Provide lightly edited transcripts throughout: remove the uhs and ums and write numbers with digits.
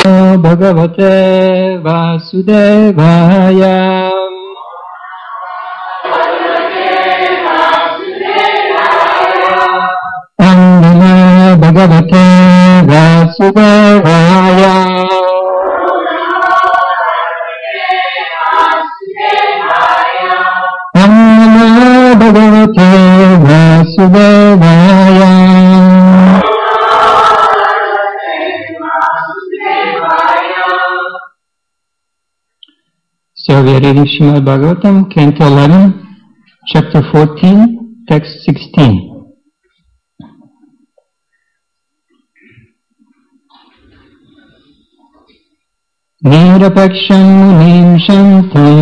Bhagavate Vasudevaya. Om Namo Bhagavate Vasudevaya. Om Namo Bhagavate Vasudevaya. So we are reading Srimad Bhagavatam, Canto 11, Chapter 14, Text 16. Nirapaksham munim shantam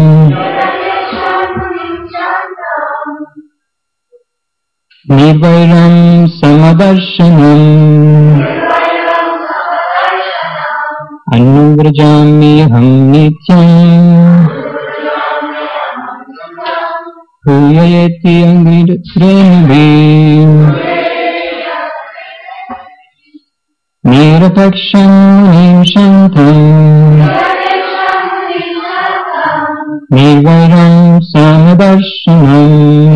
nirvairam samadarshanam anuvrajami aham nityam Huyayeti angridrenavim Nirapaksham munim shantam Nirvairam samadarshanam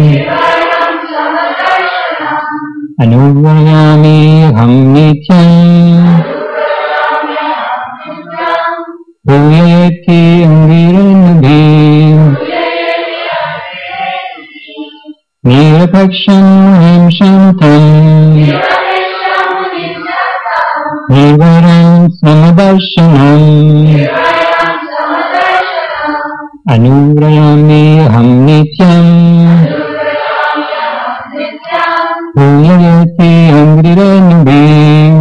Anuvrayami aham nityam Huyayeti angridrenavim Nirapaksham munim shantam Nirvairam samadarshanam Anuvrayami aham nityam Huyayeti angridrenavim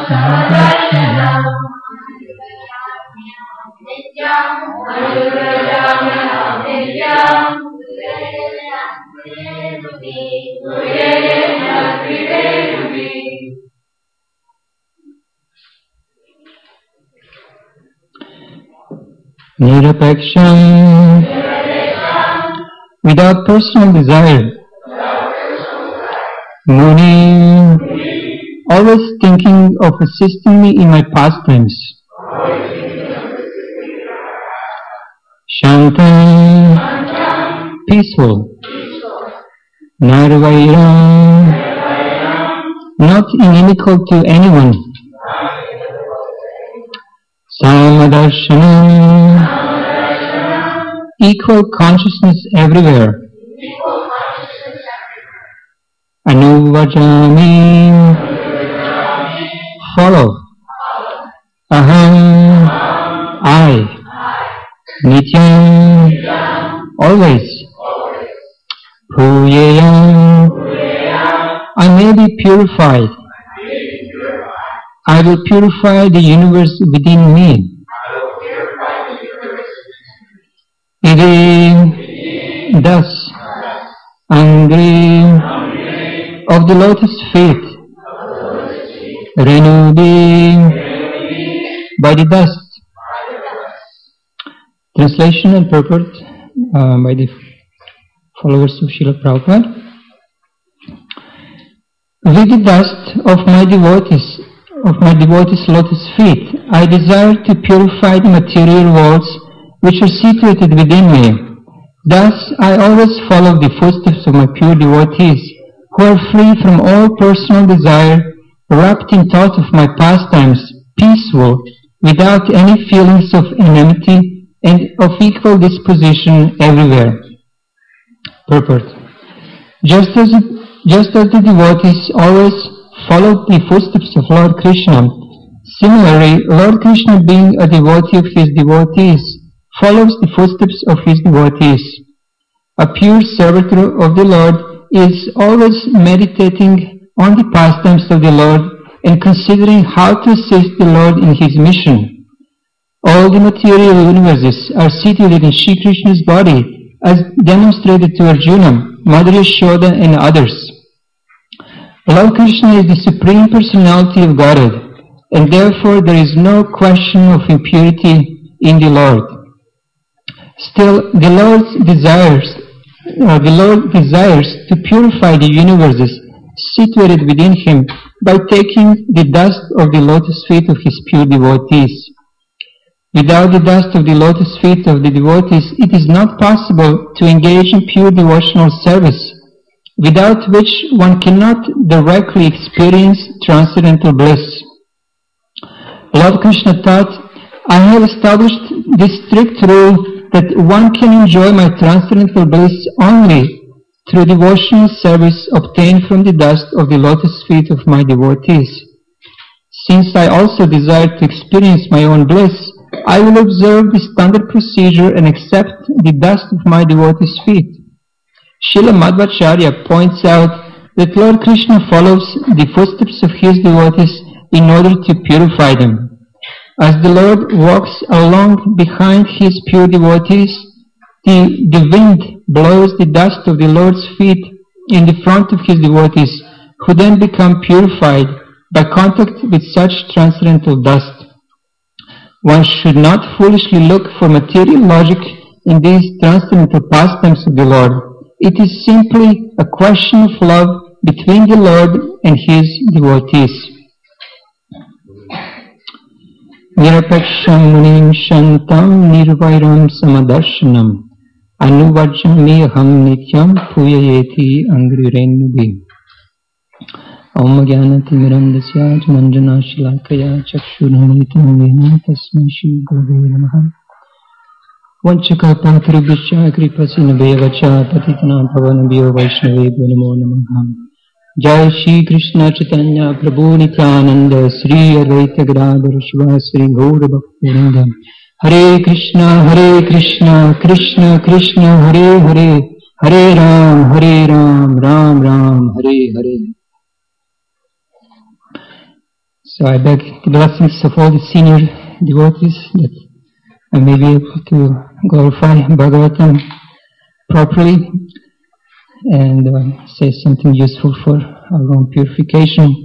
Nirapeksham, without personal desire. Muni, always thinking of assisting me in my pastimes. Shantam, peaceful. Nirvairam, not inimical to anyone. Samadarshana, equal consciousness everywhere. Anuvajami, follow. Aham, I. Nityam, always. Puyeyam, I may be purified. I will purify the universe within me. Ide, thus, Angri, of the lotus feet. Renubi, by the dust. Translation and purport by the followers of Srila Prabhupada. With the dust of my devotees' lotus feet, I desire to purify the material worlds which are situated within me. Thus, I always follow the footsteps of my pure devotees, who are free from all personal desire, wrapped in thought of my pastimes, peaceful, without any feelings of enmity, and of equal disposition everywhere. Purport. Just as the devotees always followed the footsteps of Lord Krishna, similarly, Lord Krishna, being a devotee of his devotees, follows the footsteps of his devotees. A pure servitor of the Lord is always meditating on the pastimes of the Lord and considering how to assist the Lord in his mission. All the material universes are situated in Shri Krishna's body, as demonstrated to Arjuna, Mother Yashoda, and others. Lord Krishna is the Supreme Personality of Godhead, and therefore there is no question of impurity in the Lord. Still, the Lord desires to purify the universes situated within him by taking the dust of the lotus feet of his pure devotees. Without the dust of the lotus feet of the devotees, it is not possible to engage in pure devotional service, without which one cannot directly experience transcendental bliss. Lord Krishna taught, I have established this strict rule that one can enjoy my transcendental bliss only through devotional service obtained from the dust of the lotus feet of my devotees. Since I also desire to experience my own bliss, I will observe the standard procedure and accept the dust of my devotees' feet. Srila Madhvacharya points out that Lord Krishna follows the footsteps of his devotees in order to purify them. As the Lord walks along behind his pure devotees, the wind blows the dust of the Lord's feet in the front of his devotees, who then become purified by contact with such transcendental dust. One should not foolishly look for material logic in these transcendental pastimes of the Lord. It is simply a question of love between the Lord and his devotees. Nirapeksham munim shantam nirvairam samadarshanam anuvajami aham nityam puyayeti angrirenubhi. Om Jnanatimirandasya Jananjana Shilakaya Chakshuranitam Vena Tasmai Shri Gurave Namaha. Vanchakapatarubhishya Kripasinabhyevacha Patitana Pavanabhyo Vaishnavebhyo Namo Namaha. Jai Shri Krishna Chaitanya Prabhu Nityananda Sri Advaita Gadadhar Shivasri Gaura Bhaktivinoda. Hare Krishna Krishna Krishna Hare Hare Hare Ram Ram Ram Hare Hare. So I beg the blessings of all the senior devotees that I may be able to glorify Bhagavatam properly and say something useful for our own purification.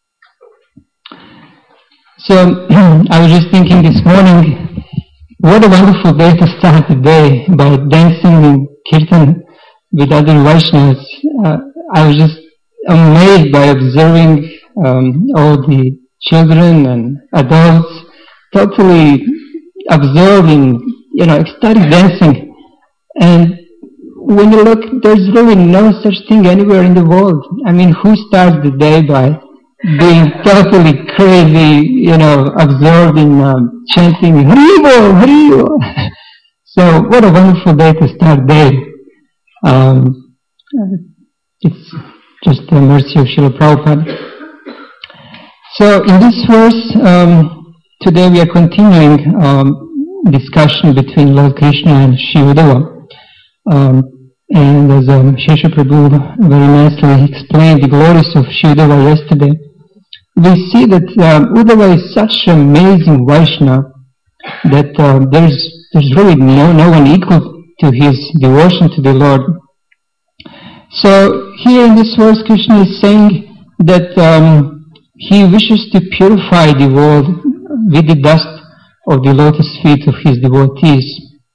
So I was just thinking this morning, what a wonderful day to start the day by dancing in kirtan with other Vaishnavas. I was just amazed by observing all the children and adults totally absorbed in, ecstatic dancing. And when you look, there's really no such thing anywhere in the world. I mean, who starts the day by being totally crazy, absorbed in chanting Haribo, Haribo. So what a wonderful day to start day. It's just the mercy of Srila Prabhupada. So in this verse, today we are continuing discussion between Lord Krishna and Shivadeva. And as Shesha Prabhu very nicely explained the glories of Shivadeva yesterday, we see that Uddhava is such an amazing Vaishnava that there's really no one equal to his devotion to the Lord. So here in this verse, Krishna is saying that he wishes to purify the world with the dust of the lotus feet of his devotees.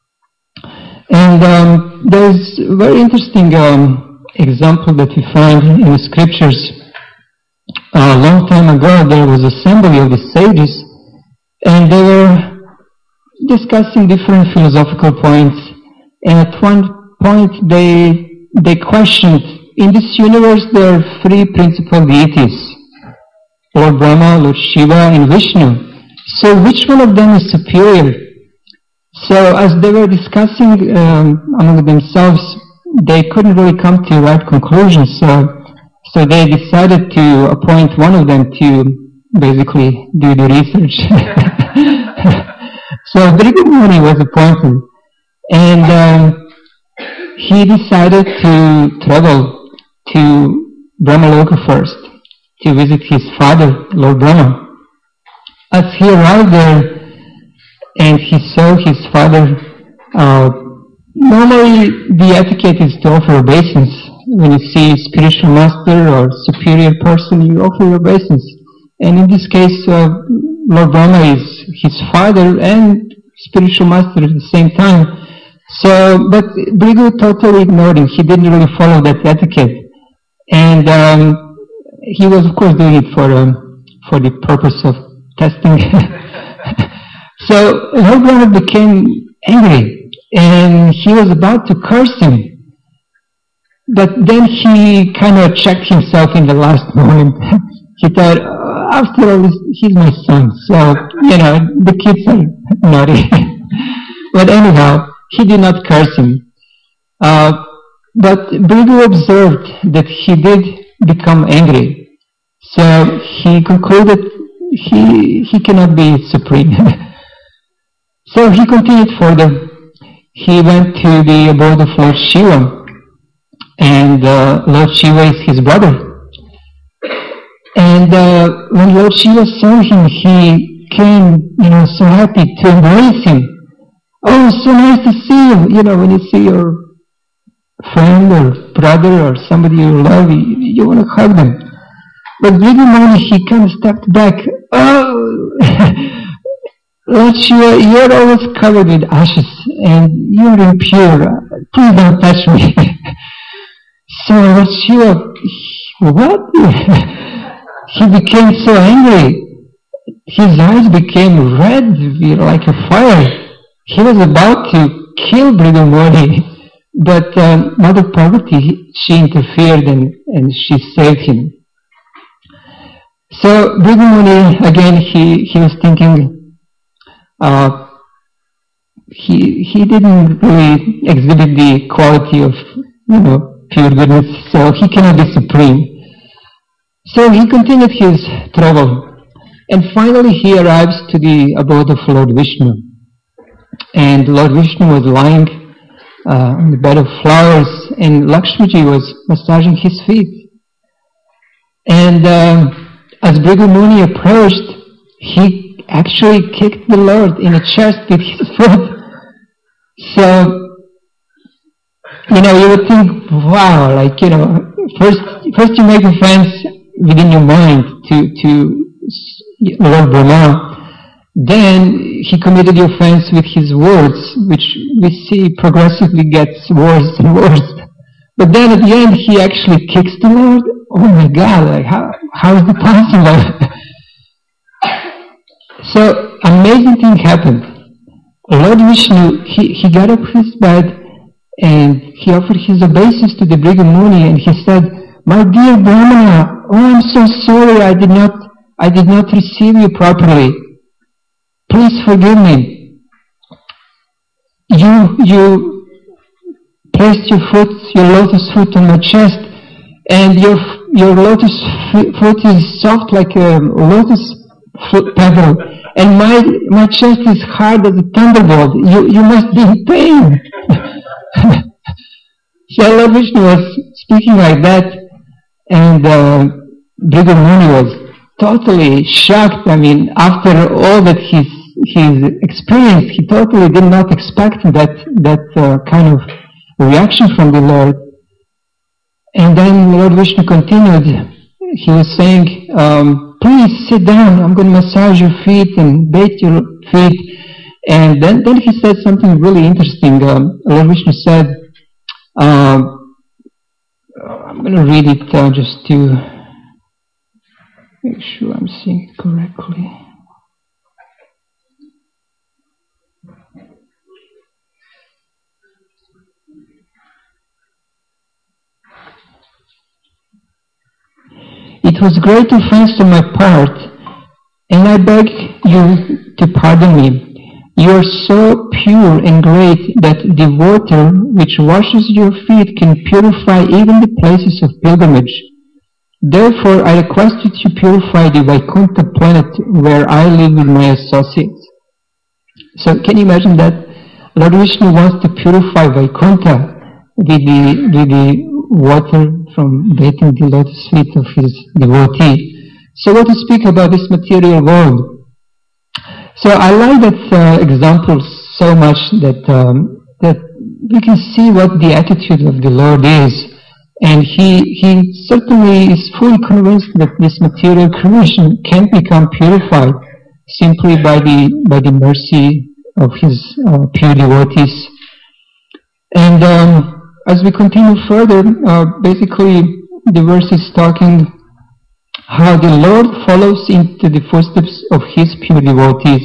And there's a very interesting example that we find in the scriptures. A long time ago, there was an assembly of the sages, and they were discussing different philosophical points. And at one point, they questioned, in this universe there are three principal deities, Lord Brahma, Lord Shiva, and Vishnu. So which one of them is superior? So as they were discussing among themselves, they couldn't really come to the right conclusion. So they decided to appoint one of them to basically do the research. So Bhrigu Muni was appointed, and he decided to travel to Brahmaloka first to visit his father, Lord Brahma. As he arrived there and he saw his father, normally the etiquette is to offer obeisance. When you see a spiritual master or superior person, you offer obeisance. And in this case, Lord Brahma is his father and spiritual master at the same time. So, but Bhrigu totally ignored him. He didn't really follow that etiquette. And he was, of course, doing it for the purpose of testing. So Lord Brahma became angry, and he was about to curse him. But then he kind of checked himself in the last moment. He thought, after all, he's my son, so, the kids are naughty. But anyhow, he did not curse him. But Bhrigu observed that he did become angry. So he concluded he cannot be supreme. So he continued further. He went to the abode of Lord Shiva. And Lord Shiva is his brother. And when Lord Shiva saw him, he came, so happy to embrace him. Oh, so nice to see you. When you see your friend or brother or somebody you love, you want to hug them. But Bhrigu Muni, he kind of stepped back. Oh, Lord Shiva, you're always covered with ashes and you're impure. Please don't touch me. So Lord Shiva, what? He became so angry. His eyes became red like a fire. He was about to kill Bhrigu Muni, but Mother Parvati, she interfered and she saved him. So Bhrigu Muni, again, he was thinking, he didn't really exhibit the quality of, pure goodness, so he cannot be supreme. So he continued his travel, and finally he arrives to the abode of Lord Vishnu. And Lord Vishnu was lying on the bed of flowers, and Lakshmiji was massaging his feet. And as Bhrigu Muni approached, he actually kicked the Lord in the chest with his foot. So, you would think, wow, first you make offense within your mind to Lord Brahma. Then he committed the offense with his words, which we see progressively gets worse and worse. But then at the end, he actually kicks the Lord. Oh my God! How is it possible? So amazing thing happened. Lord Vishnu, he got up his bed and he offered his obeisance to the Bhrigu Muni, and he said, "My dear Brahmana, oh, I'm so sorry. I did not receive you properly. Please forgive me. You placed your lotus foot on my chest, and your lotus foot is soft like a lotus pebble, and my chest is hard as a thunderbolt. You must be in pain." So Lord Vishnu was speaking like that, and Bhrigu Muni was totally shocked. After all that he's experienced, he totally did not expect that kind of reaction from the Lord. And then Lord Vishnu continued. He was saying, "Please sit down. I'm going to massage your feet and bathe your feet." And then he said something really interesting. Lord Vishnu said, I'm going to read it just to make sure I'm seeing it correctly. "It was great offense on my part, and I beg you to pardon me. You are so pure and great that the water which washes your feet can purify even the places of pilgrimage. Therefore, I request you to purify the Vaikuntha planet where I live with my associates." So can you imagine that? Lord Vishnu wants to purify Vaikuntha with the water from bathing the lotus feet of his devotee. So what to speak about this material world? So I like that example so much that we can see what the attitude of the Lord is, and he certainly is fully convinced that this material creation can become purified simply by the mercy of his pure devotees. And as we continue further, basically the verse is talking how the Lord follows into the footsteps of his pure devotees.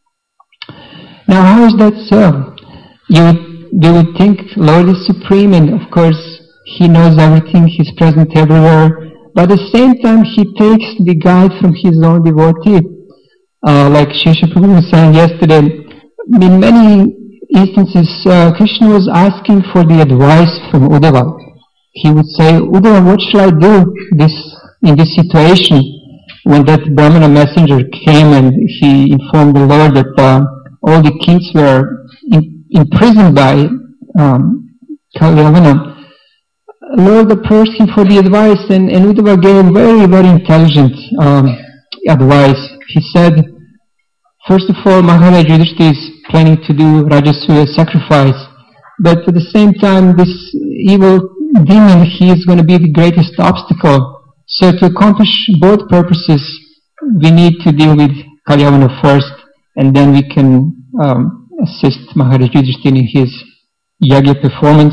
Now, how is that so? You would think Lord is supreme, and of course he knows everything, he's present everywhere, but at the same time he takes the guide from his own devotee. Like Shisha Prabhu was saying yesterday, in many instances Krishna was asking for the advice from Uddhava. He would say, "Uddhava, what shall I do in this situation?" When that Brahmana messenger came and he informed the Lord that all the kings were imprisoned by Kalyavana, Lord approached him for the advice, and Uddhava gave very, very intelligent advice. He said, first of all, Maharaj Yudhishthira is planning to do Rajasuya sacrifice, but at the same time this evil demon, he is going to be the greatest obstacle. So to accomplish both purposes, we need to deal with Kalyavana first, and then we can assist Maharaj Yudhishthira in his yagya performance.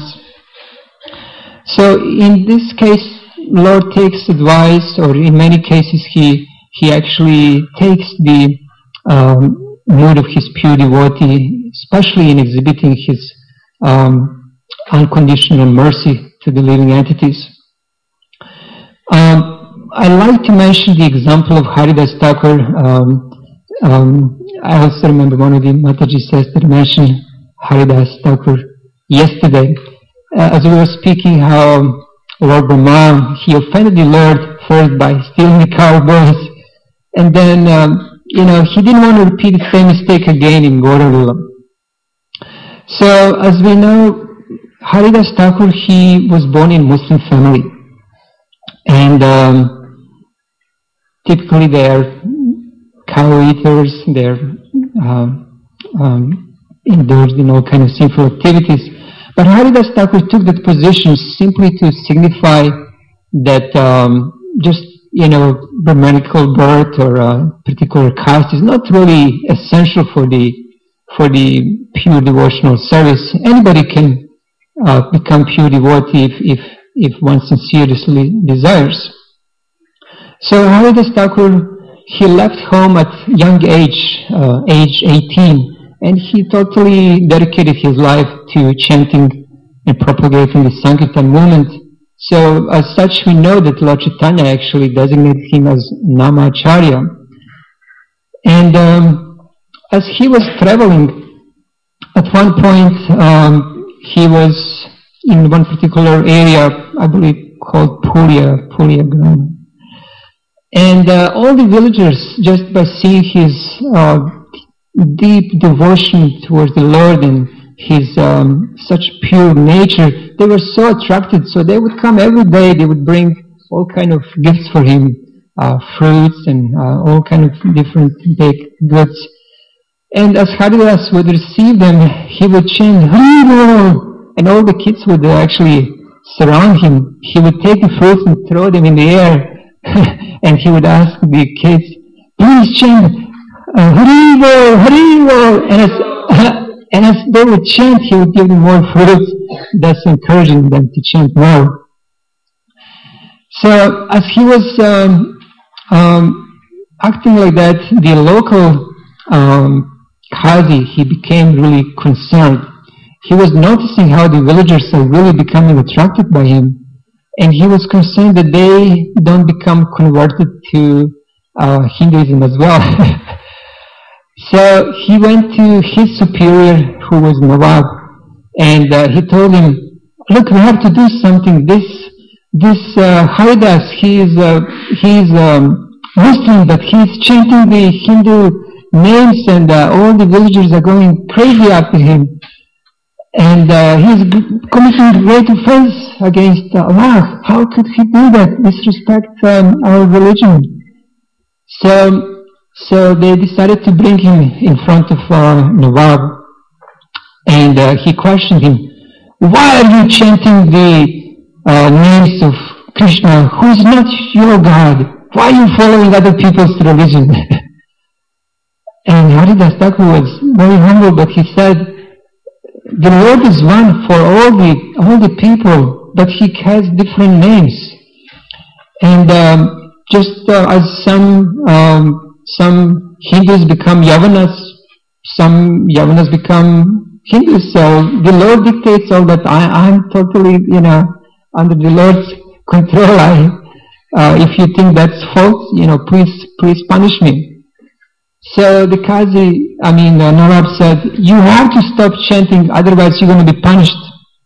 So in this case, Lord takes advice, or in many cases he actually takes the mood of his pure devotee, especially in exhibiting his unconditional mercy to the living entities. I like to mention the example of Haridas Thakur. I also remember one of the Mataji sisters mentioned Haridas Thakur yesterday. As we were speaking how Lord Brahma, he offended the Lord first by stealing the cow boys, and then he didn't want to repeat the same mistake again in Gaura-lila. So as we know, Haridas Thakur, he was born in Muslim family, and typically they're cow eaters, they're indulged in all kind of sinful activities. But Haridas Thakur took that position simply to signify that just, Brahmanical birth or a particular caste is not really essential for the pure devotional service. Anybody can become pure devotee if one sincerely desires. So Haridas Thakur, he left home at young age 18, and he totally dedicated his life to chanting and propagating the Sankirtan movement. So as such, we know that Lord Chaitanya actually designated him as Namacharya. And as he was traveling, at one point he was in one particular area, I believe called Puriya Gram. And all the villagers, just by seeing his deep devotion towards the Lord and his such pure nature, they were so attracted. So they would come every day. They would bring all kind of gifts for him, fruits and all kind of different baked goods. And as Haridas would receive them, he would chant Hari Bol, and all the kids would actually surround him. He would take the fruits and throw them in the air, and he would ask the kids, "Please chant Hari Bol, Hari Bol." And as they would chant, he would give them more fruits, thus encouraging them to chant more. So as he was acting like that, the local Qazi, he became really concerned. He was noticing how the villagers are really becoming attracted by him, and he was concerned that they don't become converted to Hinduism as well. So he went to his superior, who was Nawab, and he told him, "Look, we have to do something. This Haridas, he is Muslim, but he's chanting the Hindu names, and all the villagers are going crazy after him. And he's committing great offense against Allah. How could he do that? Disrespect our religion." So they decided to bring him in front of Nawab, and he questioned him, "Why are you chanting the names of Krishna, who is not your God? Why are you following other people's religion?" And Haridas Thakur was very humble, but he said, "The Lord is one for all the people, but He has different names. And just as some Hindus become Yavanas, some Yavanas become Hindus. So the Lord dictates all that. I'm totally, under the Lord's control. If you think that's false, please punish me." So the Qazi, Nawab said, "You have to stop chanting, otherwise you're going to be punished."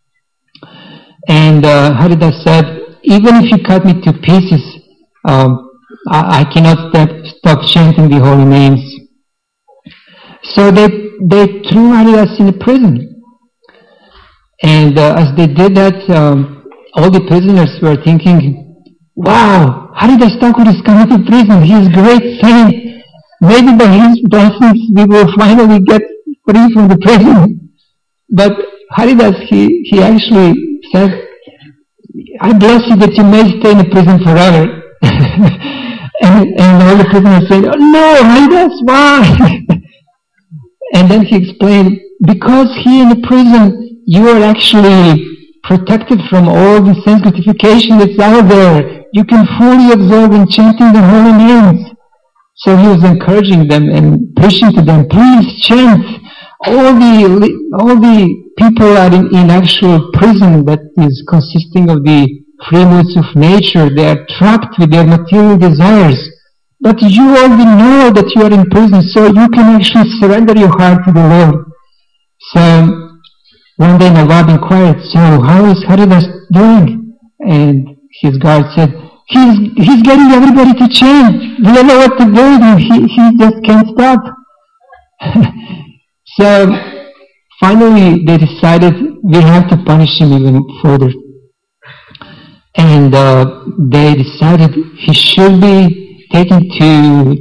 And Haridas said, "Even if you cut me to pieces, I cannot stop chanting the holy names." So they threw Haridas in a prison. And as they did that, all the prisoners were thinking, "Wow, Haridas Thakur is coming to prison. He is a great saint. Maybe by his blessings we will finally get free from the prison." But Haridas, he actually said, "I bless you that you may stay in the prison forever." and all the prisoners said, "Oh no, Haridas, why?" And then he explained, "Because here in the prison you are actually protected from all the sense gratification that's out there. You can fully absorb in chanting the holy names." So he was encouraging them and preaching to them, "Please chant. All the people are in actual prison that is consisting of the free moods of nature. They are trapped with their material desires. But you already know that you are in prison, so you can actually surrender your heart to the Lord." So one day Nawab inquired, "So how is Haridas doing?" And his guard said, He's getting everybody to chant. We don't know what to do with him. He just can't stop." So finally they decided we have to punish him even further. And they decided he should be taken to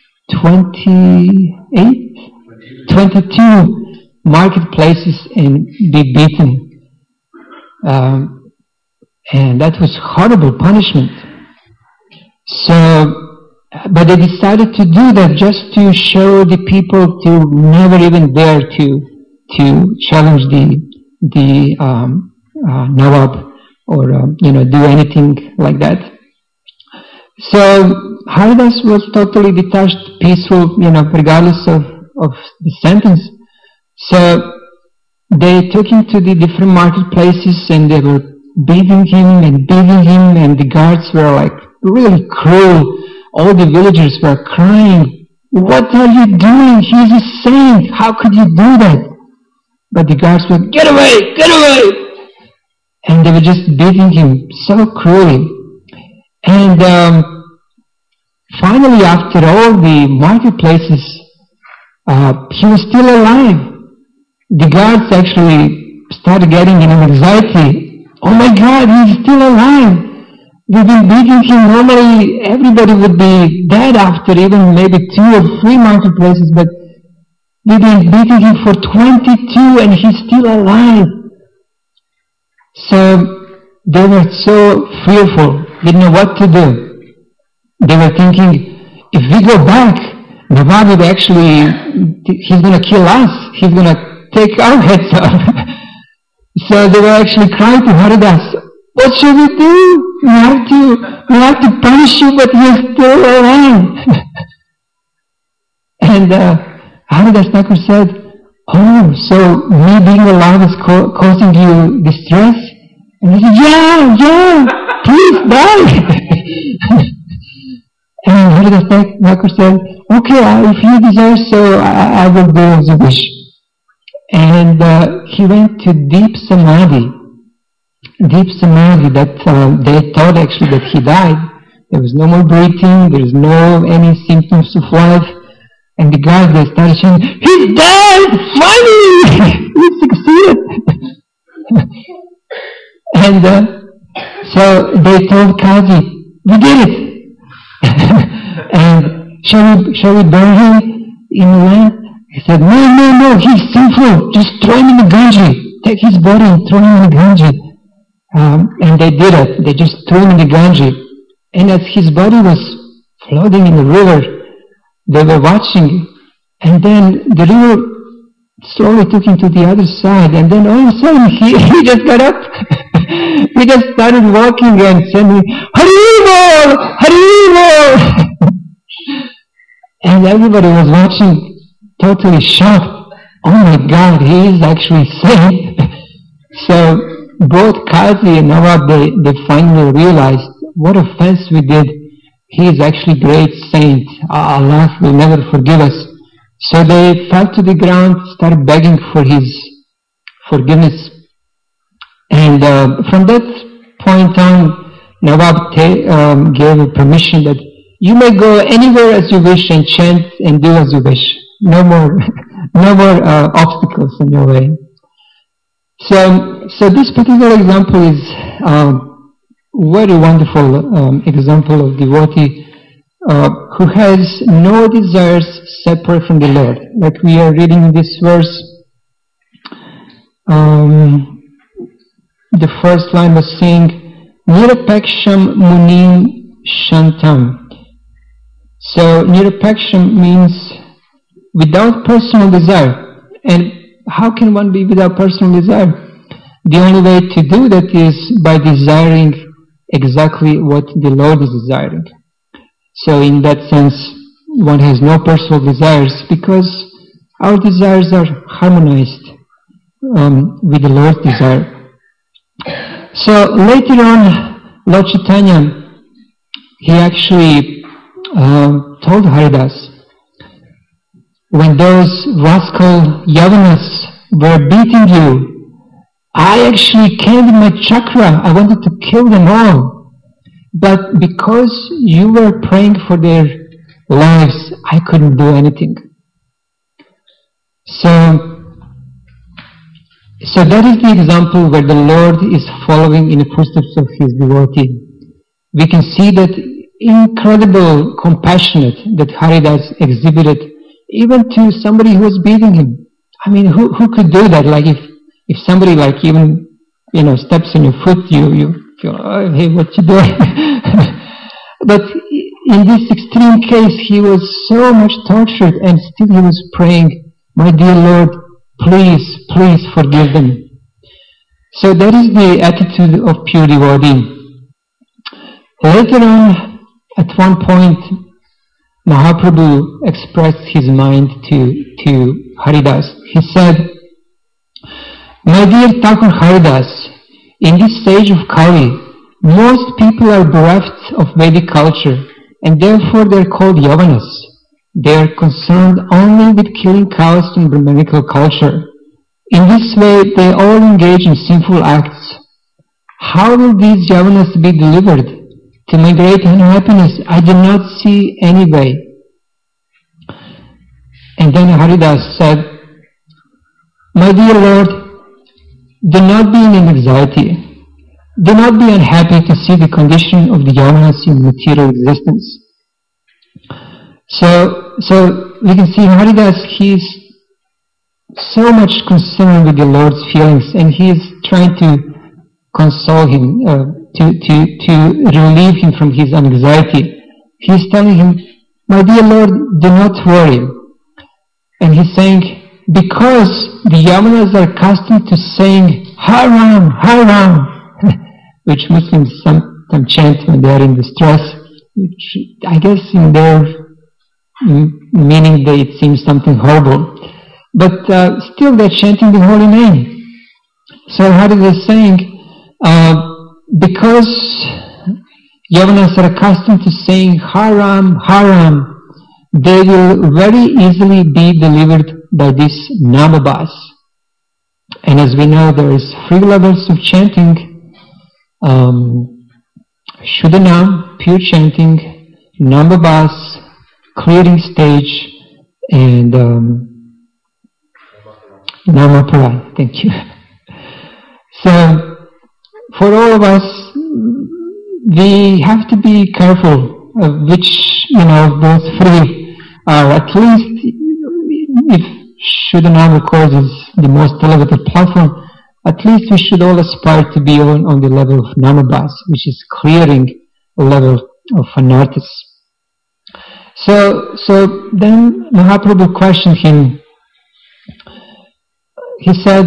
22 marketplaces and be beaten. And that was horrible punishment. So, but they decided to do that just to show the people to never even dare to challenge the Nawab or do anything like that. So Haridas was totally detached, peaceful, regardless of the sentence. So they took him to the different marketplaces and they were beating him, and the guards were like really cruel. All the villagers were crying, "What are you doing? He's a saint. How could you do that?" But the guards were, "Get away! Get away!" And they were just beating him so cruelly. And finally, after all the marketplaces, he was still alive. The guards actually started getting anxiety. "Oh my God, he's still alive. We've been beating him. Normally, everybody would be dead after even maybe 2 or 3 marketplaces, but we've been beating him for 22 and he's still alive." So they were so fearful, didn't know what to do. They were thinking, if we go back, Nawab would he's going to kill us. He's going to take our heads off. So they were actually crying to Haridas, "What should we do? We have to punish you, but you're still alive." And Haridas Thakur said, "Oh, so me being alive is causing you distress?" And he said, "Yeah, please die." And Haridas Thakur said, "Okay, if you desire so, I will do as you wish." And he went to deep samadhi, that they thought actually that he died. There was no more breathing, there was no any symptoms of life. And the guys, they started saying, "He's dead! Finally! We succeeded!" And so they told Kazi, "We did it! And shall we burn him in the land?" He said, No, he's sinful. Just throw him in the Ganges. Take his body and throw him in the Ganges. And they did it. They just threw him in the Ganges. And as his body was floating in the river, they were watching. And then the river slowly took him to the other side. And then all of a sudden, he just got up. He just started walking and saying, "Haribol! Haribol!" And everybody was watching, totally shocked. "Oh my God, he is actually saint." So both Kazi and Nawab, they finally realized what offense we did. He is actually great saint. Allah will never forgive us. So they fell to the ground, started begging for his forgiveness. And from that point on, Nawab gave permission that you may go anywhere as you wish and chant and do as you wish. No more obstacles in your way. So this particular example is very wonderful example of devotee who has no desires separate from the Lord. Like we are reading in this verse, the first line was saying, "Nirapaksham munim shantam." So nirapaksham means without personal desire. And how can one be without personal desire? The only way to do that is by desiring exactly what the Lord is desiring. So in that sense, one has no personal desires because our desires are harmonized with the Lord's desire. So later on, Lord Chaitanya, he actually told Haridas, when those rascal Yavanas were beating you, I actually came with my chakra. I wanted to kill them all. But because you were praying for their lives, I couldn't do anything. So that is the example where the Lord is following in the footsteps of his devotee. We can see that incredible compassionate that Haridas exhibited, even to somebody who was beating him. I mean, who could do that? Like if somebody like even, steps on your foot, you feel, oh, hey, what you doing? But in this extreme case, he was so much tortured, and still he was praying, my dear Lord, please, please forgive them. So that is the attitude of pure devotee. Later on, at one point, Mahaprabhu expressed his mind to Haridas. He said, my dear Thakur Haridas, in this age of Kali, most people are bereft of Vedic culture, and therefore they are called Yavanas. They are concerned only with killing cows in Brahmanical culture. In this way, they all engage in sinful acts. How will these Yavanas be delivered? To my great unhappiness, I do not see any way. And then Haridas said, my dear Lord, do not be in anxiety. Do not be unhappy to see the condition of the Yavanas in material existence. So we can see Haridas, he is so much concerned with the Lord's feelings, and he is trying to console him, to relieve him from his anxiety. He is telling him, my dear Lord, do not worry. And he's saying, because the Yavanas are accustomed to saying, Har Ram, Har Ram, which Muslims sometimes chant when they are in distress, which I guess in their meaning it seems something horrible. But still they're chanting the holy name. So Haridas is saying, because Yavanas are accustomed to saying Haram, Haram, they will very easily be delivered by this Namabhas. And as we know, there is 3 levels of chanting: Shuddhanam, pure chanting; Namabhas, clearing stage; and Namaparai. Thank you. So, for all of us, we have to be careful of which, of those 3 are. At least, if Shuddhanam, of course, is the most elevated platform, at least we should all aspire to be on the level of Namabhas, which is clearing level of Anarthas. So then Mahaprabhu questioned him. He said,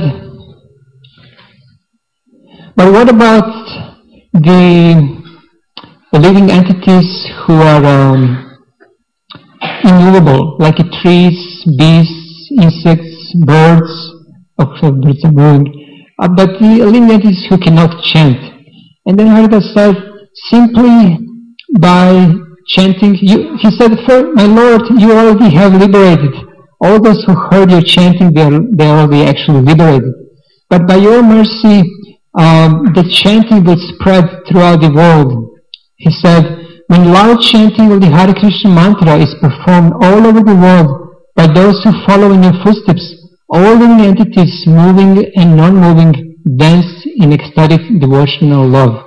but what about the living entities who are immovable, like trees, beasts, insects, birds, birds are moving, but the living entities who cannot chant? And then Haridas said, simply by chanting, he said, my Lord, you already have liberated. All those who heard your chanting, they are already actually liberated. But by your mercy, the chanting will spread throughout the world. He said, when loud chanting of the Hare Krishna mantra is performed all over the world by those who follow in your footsteps, all living entities, moving and non-moving, dance in ecstatic devotional love.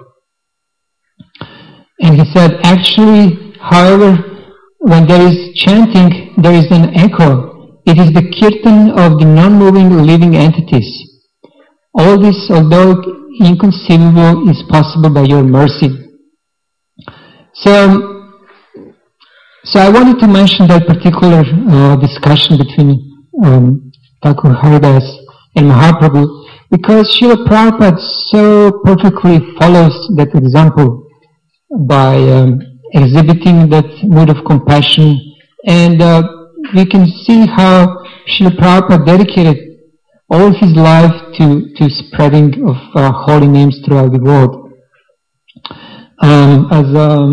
And he said, actually, however, when there is chanting, there is an echo. It is the kirtan of the non-moving living entities. All this, although inconceivable, is possible by your mercy. So I wanted to mention that particular discussion between Thakur Haridas and Mahaprabhu, because Srila Prabhupada so perfectly follows that example by exhibiting that mood of compassion, and we can see how Srila Prabhupada dedicated all his life to spreading of holy names throughout the world. As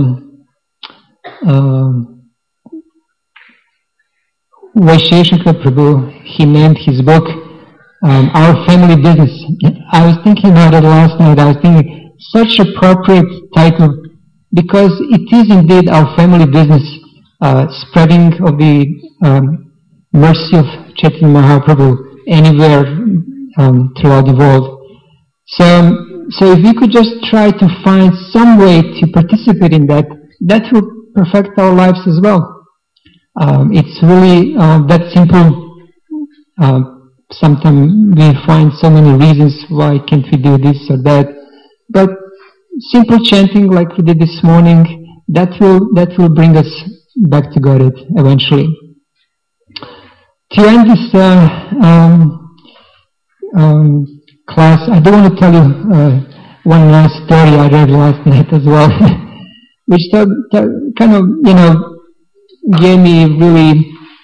Vaisheshika Prabhu, he named his book Our Family Business. I was thinking about it last night. I was thinking, such appropriate title, because it is indeed our family business, spreading of the mercy of Chaitanya Mahaprabhu anywhere throughout the world. So if we could just try to find some way to participate in that, that will perfect our lives as well. It's really that simple. Sometimes we find so many reasons why can't we do this or that, but simple chanting like we did this morning, that will bring us back to God eventually. To end this class, I do want to tell you one last story I read last night as well, which kind of, gave me really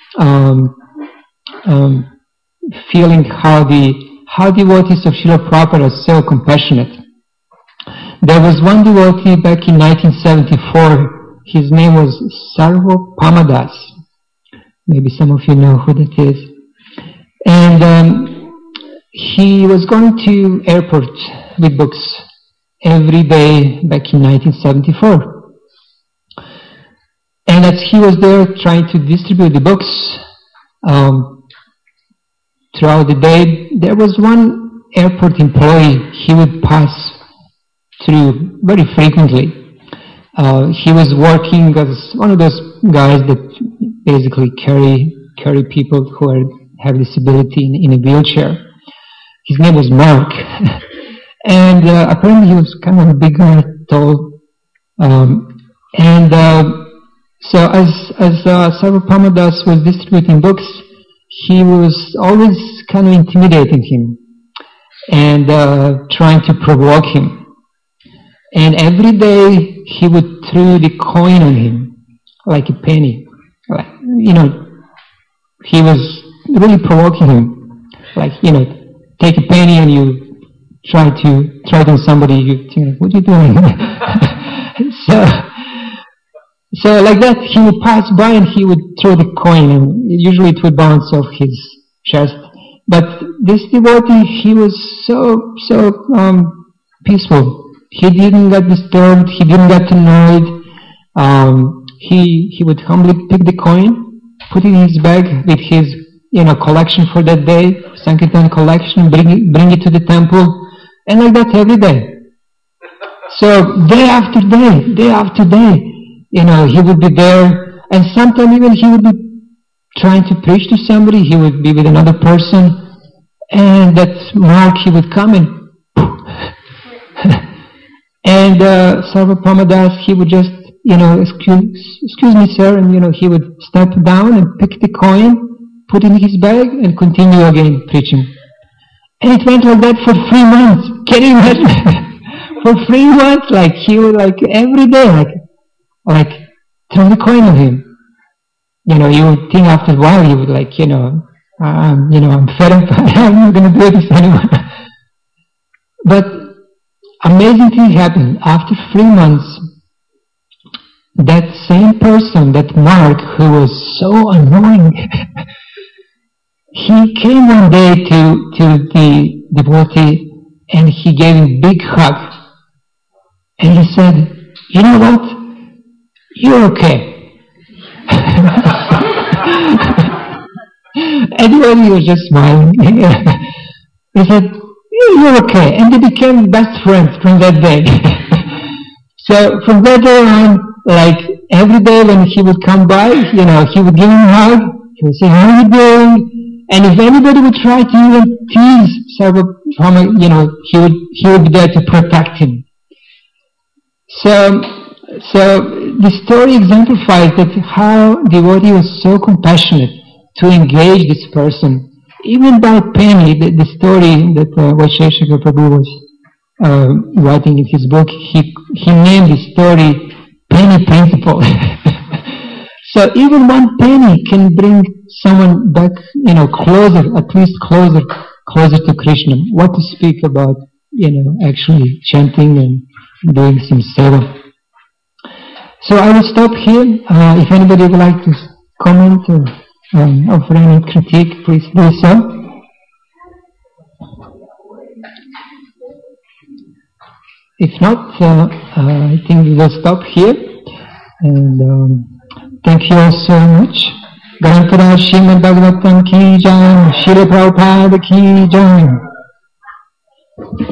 feeling how devotees of Srila Prabhupada are so compassionate. There was one devotee back in 1974. His name was Sarvapamadas. Maybe some of you know who that is. And he was going to airport with books every day back in 1974. And as he was there trying to distribute the books throughout the day, there was one airport employee he would pass through very frequently. He was working as one of those guys that basically carry people who have disability in a wheelchair. His name was Mark, and apparently he was kind of a big guy, tall. So as Sarvapamadas was distributing books, he was always kind of intimidating him and trying to provoke him. And every day he would throw the coin on him like a penny. He was really provoking him. Like, take a penny and you try to throw it on somebody, you think, what are you doing? So like that, he would pass by and he would throw the coin, and usually it would bounce off his chest. But this devotee, he was so peaceful. He didn't get disturbed. He didn't get annoyed. He would humbly pick the coin, put it in his bag with his collection for that day, Sankirtan collection, bring it to the temple, and like that every day. So day after day, he would be there, and sometimes even he would be trying to preach to somebody. He would be with another person, and that Mark, he would come and and Sarvapamadas, he would just, excuse me, sir, and he would step down and pick the coin, put it in his bag, and continue again preaching. And it went like that for 3 months. Can you imagine? For 3 months, like he would every day, like throw the coin on him. You would think after a while, you would I'm fed up. I'm not going to do this anymore. But amazing thing happened. After 3 months, that same person, that Mark, who was so annoying, he came one day to the devotee and he gave him a big hug. And he said, you know what? You're okay. And he was just smiling. He said, you're okay. And they became best friends from that day. So from that day on, every day when he would come by, he would give him a hug. He would say, how are you doing? And if anybody would try to even tease Sarvapama, he would be there to protect him. So the story exemplifies that how devotee was so compassionate to engage this person. Even by penny, the story that Vaisheshika Prabhu was writing in his book, he named the story Penny Principle. So even one penny can bring someone back, closer, at least closer to Krishna. What to speak about, actually chanting and doing some seva. So I will stop here. If anybody would like to comment or offer any critique, please do so. If not, I think we will stop here. And thank you all so much. Grantaraj Srimad Bhagavatam ki jai, Srila Prabhupada ki jai.